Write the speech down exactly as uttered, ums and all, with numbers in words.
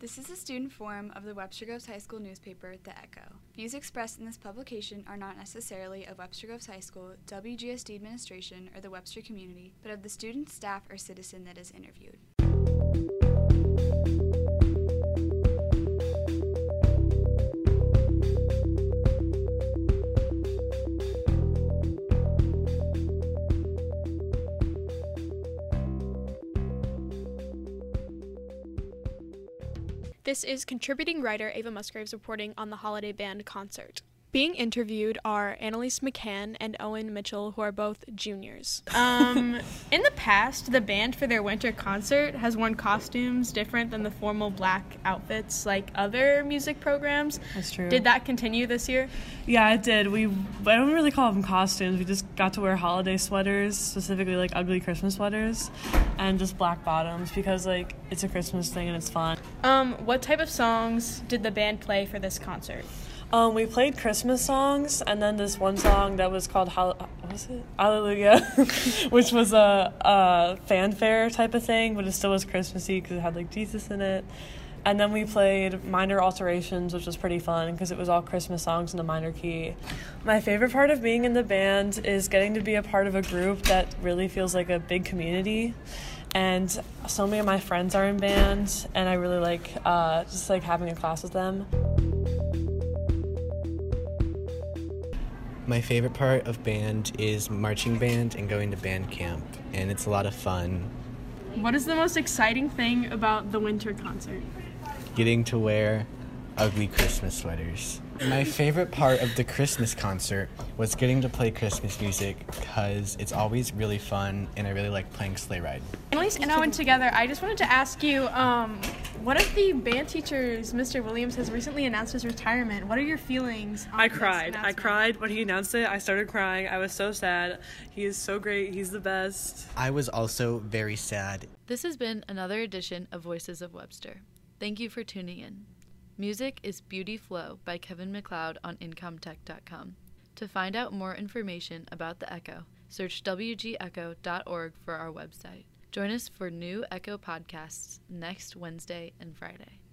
This is a student forum of the Webster Groves High School newspaper, The Echo. Views expressed in this publication are not necessarily of Webster Groves High School, W G S D administration, or the Webster community, but of the student, staff, or citizen that is interviewed. This is contributing writer Ava Musgraves reporting on the Holiday Band concert. Being interviewed are Annalise McCann and Owen Mitchell, who are both juniors. Um, in the past, the band for their winter concert has worn costumes different than the formal black outfits like other music programs. That's true. Did that continue this year? Yeah, it did. We I don't really call them costumes. We just got to wear holiday sweaters, specifically like ugly Christmas sweaters, and just black bottoms because like it's a Christmas thing and it's fun. Um, what type of songs did the band play for this concert? Um, we played Christmas songs, and then this one song that was called Hall- what was it? Hallelujah, which was a, a fanfare type of thing, but it still was Christmassy because it had like Jesus in it. And then we played Minor Alterations, which was pretty fun because it was all Christmas songs in a minor key. My favorite part of being in the band is getting to be a part of a group that really feels like a big community. And so many of my friends are in bands, and I really like uh, just like having a class with them. My favorite part of band is marching band and going to band camp, and it's a lot of fun. What is the most exciting thing about the winter concert? Getting to wear ugly Christmas sweaters. My favorite part of the Christmas concert was getting to play Christmas music because it's always really fun, and I really like playing Sleigh Ride. Annalise and Owen together, I just wanted to ask you, um, one of the band teachers, Mister Williams, has recently announced his retirement. What are your feelings on I this cried. I announcement? cried when he announced it. I started crying. I was so sad. He is so great. He's the best. I was also very sad. This has been another edition of Voices of Webster. Thank you for tuning in. Music is Beauty Flow by Kevin MacLeod on incomtech dot com. To find out more information about the Echo, search w g echo dot org for our website. Join us for new Echo podcasts next Wednesday and Friday.